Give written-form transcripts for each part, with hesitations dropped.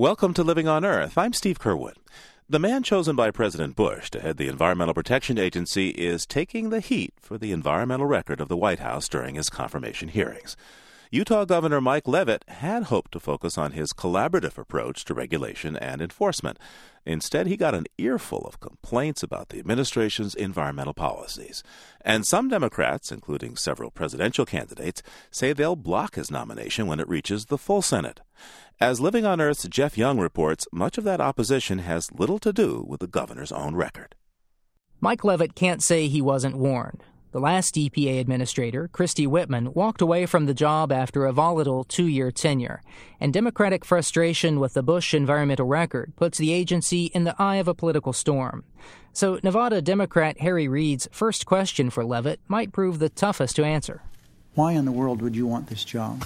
Welcome to Living on Earth. I'm Steve Curwood. The man chosen by President Bush to head the Environmental Protection Agency is taking the heat for the environmental record of the White House during his confirmation hearings. Utah Governor Mike Leavitt had hoped to focus on his collaborative approach to regulation and enforcement. Instead, he got an earful of complaints about the administration's environmental policies. And some Democrats, including several presidential candidates, say they'll block his nomination when it reaches the full Senate. As Living on Earth's Jeff Young reports, much of that opposition has little to do with the governor's own record. Mike Leavitt can't say he wasn't warned. The last EPA administrator, Christy Whitman, walked away from the job after a volatile 2-year tenure, and Democratic frustration with the Bush environmental record puts the agency in the eye of a political storm. So Nevada Democrat Harry Reid's first question for Leavitt might prove the toughest to answer. Why in the world would you want this job?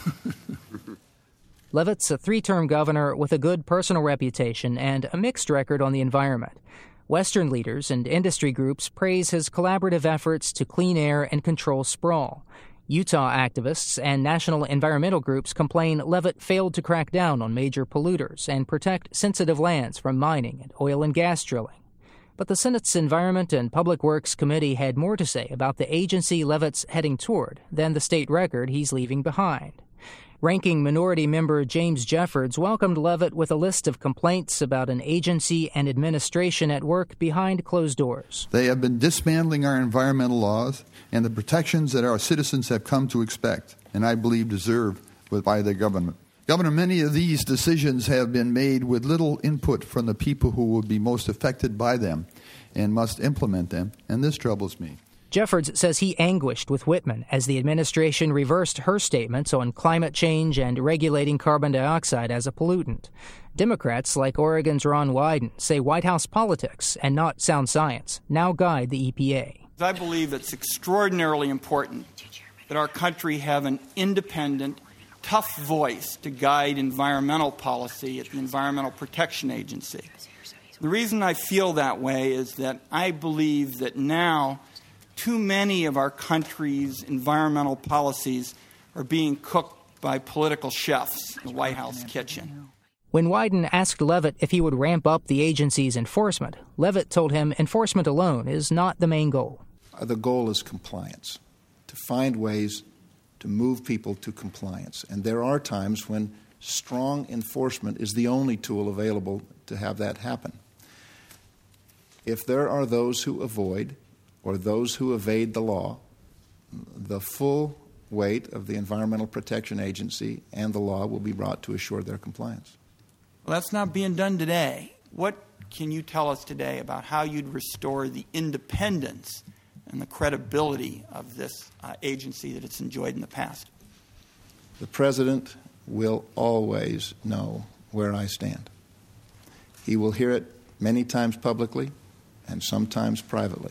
Leavitt's a 3-term governor with a good personal reputation and a mixed record on the environment. Western leaders and industry groups praise his collaborative efforts to clean air and control sprawl. Utah activists and national environmental groups complain Leavitt failed to crack down on major polluters and protect sensitive lands from mining and oil and gas drilling. But the Senate's Environment and Public Works Committee had more to say about the agency Leavitt's heading toward than the state record he's leaving behind. Ranking Minority Member James Jeffords welcomed Leavitt with a list of complaints about an agency and administration at work behind closed doors. They have been dismantling our environmental laws and the protections that our citizens have come to expect, and I believe deserve by the government. Governor, many of these decisions have been made with little input from the people who will be most affected by them and must implement them, and this troubles me. Jeffords says he anguished with Whitman as the administration reversed her statements on climate change and regulating carbon dioxide as a pollutant. Democrats like Oregon's Ron Wyden say White House politics and not sound science now guide the EPA. I believe it's extraordinarily important that our country have an independent, tough voice to guide environmental policy at the Environmental Protection Agency. The reason I feel that way is that I believe that now too many of our country's environmental policies are being cooked by political chefs in the White House kitchen. When Wyden asked Leavitt if he would ramp up the agency's enforcement, Leavitt told him enforcement alone is not the main goal. The goal is compliance, to find ways to move people to compliance. And there are times when strong enforcement is the only tool available to have that happen. If there are those who avoid or those who evade the law, the full weight of the Environmental Protection Agency and the law will be brought to assure their compliance. Well, that's not being done today. What can you tell us today about how you'd restore the independence and the credibility of this agency that it's enjoyed in the past? The President will always know where I stand. He will hear it many times publicly and sometimes privately.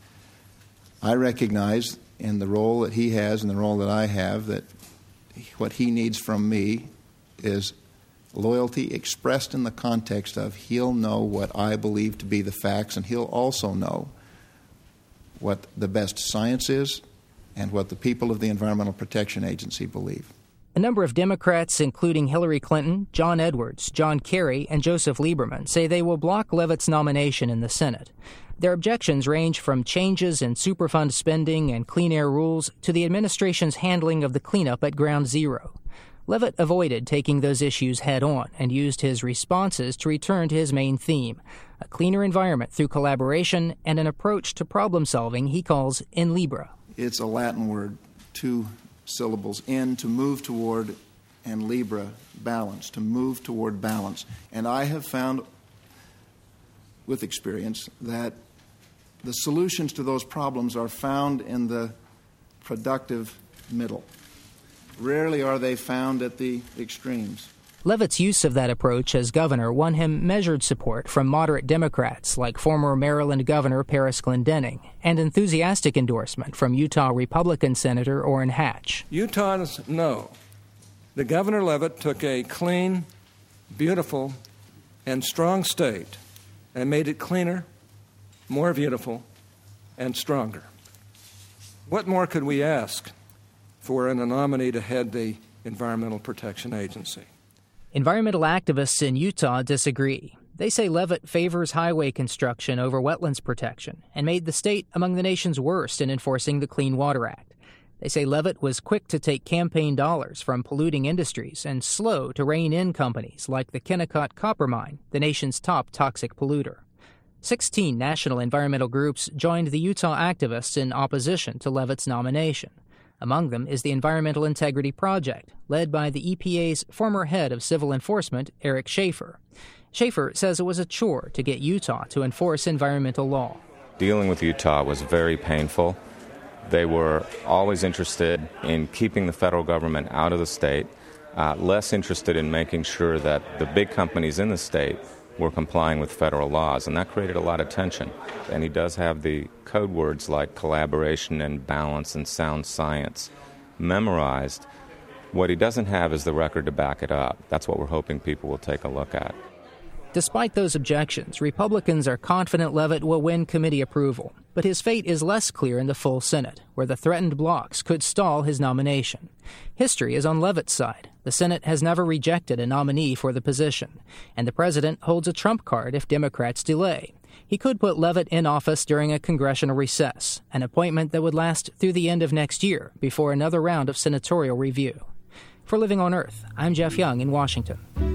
I recognize in the role that he has and the role that I have that what he needs from me is loyalty expressed in the context of he'll know what I believe to be the facts, and he'll also know what the best science is and what the people of the Environmental Protection Agency believe. A number of Democrats, including Hillary Clinton, John Edwards, John Kerry, and Joseph Lieberman, say they will block Leavitt's nomination in the Senate. Their objections range from changes in Superfund spending and clean air rules to the administration's handling of the cleanup at Ground Zero. Leavitt avoided taking those issues head-on and used his responses to return to his main theme, a cleaner environment through collaboration and an approach to problem-solving he calls in Libra. It's a Latin word, 2 syllables, in, to move toward, and Libra, balance, to move toward balance. And I have found with experience that the solutions to those problems are found in the productive middle. Rarely are they found at the extremes. Leavitt's use of that approach as governor won him measured support from moderate Democrats like former Maryland Governor Paris Glendening, and enthusiastic endorsement from Utah Republican Senator Orrin Hatch. Utahns know that Governor Leavitt took a clean, beautiful, and strong state and made it cleaner, more beautiful, and stronger. What more could we ask for in a nominee to head the Environmental Protection Agency? Environmental activists in Utah disagree. They say Leavitt favors highway construction over wetlands protection and made the state among the nation's worst in enforcing the Clean Water Act. They say Leavitt was quick to take campaign dollars from polluting industries and slow to rein in companies like the Kennecott Copper Mine, the nation's top toxic polluter. 16 national environmental groups joined the Utah activists in opposition to Leavitt's nomination. Among them is the Environmental Integrity Project, led by the EPA's former head of civil enforcement, Eric Schaefer. Schaefer says it was a chore to get Utah to enforce environmental law. Dealing with Utah was very painful. They were always interested in keeping the federal government out of the state, less interested in making sure that the big companies in the state were complying with federal laws, and that created a lot of tension. And he does have the code words like collaboration and balance and sound science memorized. What he doesn't have is the record to back it up. That's what we're hoping people will take a look at. Despite those objections, Republicans are confident Leavitt will win committee approval. But his fate is less clear in the full Senate, where the threatened blocs could stall his nomination. History is on Leavitt's side. The Senate has never rejected a nominee for the position, and the president holds a trump card if Democrats delay. He could put Leavitt in office during a congressional recess, an appointment that would last through the end of next year before another round of senatorial review. For Living on Earth, I'm Jeff Young in Washington.